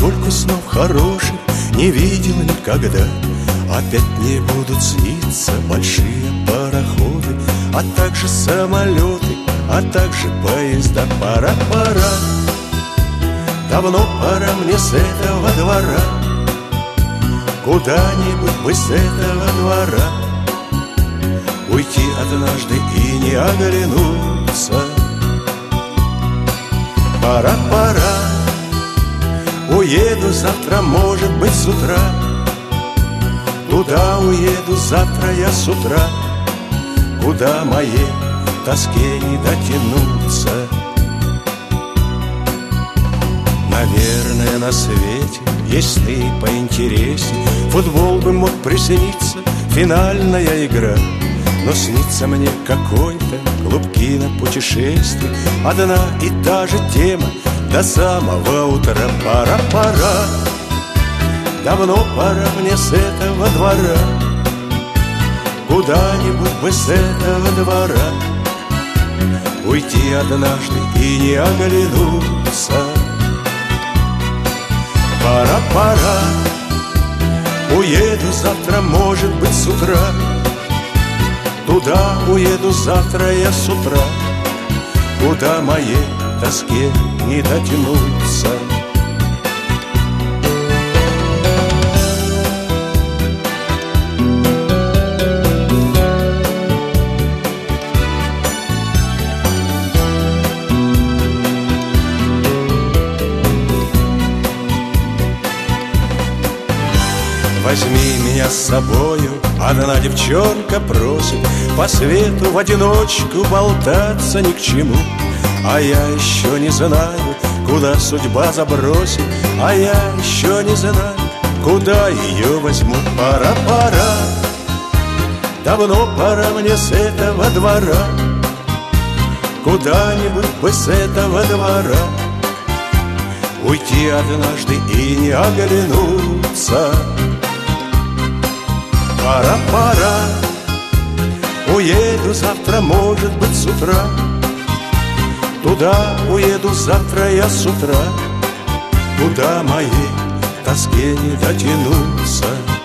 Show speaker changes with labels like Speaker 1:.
Speaker 1: Столько снов хороших не видел никогда. Опять мне будут сниться большие пароходы, а также самолеты, а также поезда. Пора, пора, давно пора мне с этого двора, куда-нибудь бы с этого двора уйти однажды и не оглянуться. Пора, пора, уеду завтра, может быть, с утра. Туда уеду завтра я с утра, куда моей тоске не дотянуться. Наверное, на свете есть сны поинтересней. Футбол бы мог присниться, финальная игра. Но снится мне какой-то клубки на путешествие, одна и та же тема до самого утра. Пора, пора, давно пора мне с этого двора, куда-нибудь бы с этого двора уйти однажды и не оглянуться. Пора, пора, уеду завтра, может быть, с утра. Туда уеду завтра я с утра, куда моей тоске не дотянуться. Возьми меня с собою, одна девчонка просит, по свету в одиночку болтаться ни к чему. А я еще не знаю, куда судьба забросит, а я еще не знаю, куда ее возьму. Пора, пора, давно пора мне с этого двора, куда-нибудь бы с этого двора уйти однажды и не оглянуться. Пора, пора, уеду завтра, может быть, с утра. Туда уеду завтра я с утра, куда моей тоске не дотянуться.